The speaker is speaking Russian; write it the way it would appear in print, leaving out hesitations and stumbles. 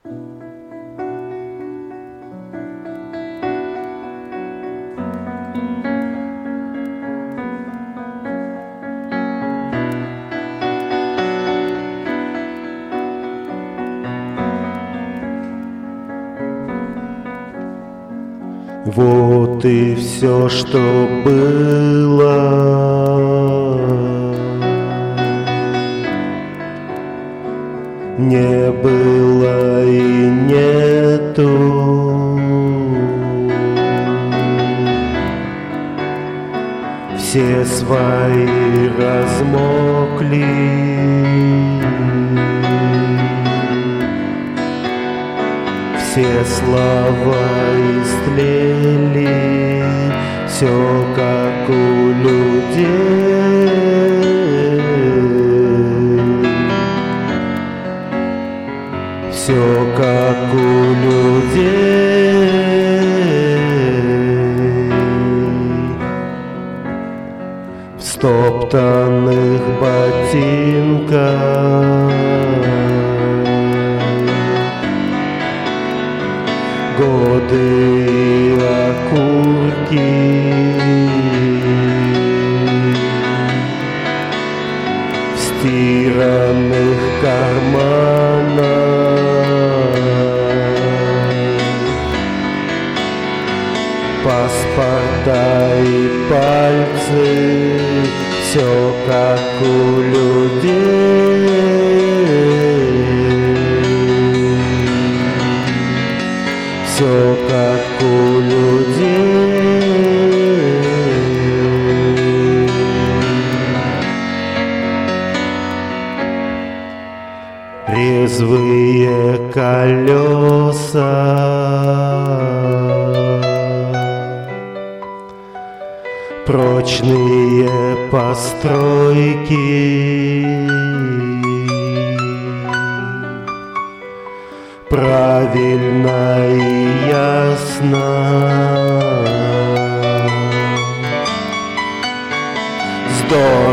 Вот и все, что было. Не было и нету. Все свои размокли. Все слова истлели, все как у людей. Все как у людей. В стоптанных ботинках годы и окурки, в стиранных карманах паспорта и пальцы, все как у людей. Все как у людей. Резвые колеса, прочные постройки, правильно и ясно. Здорово.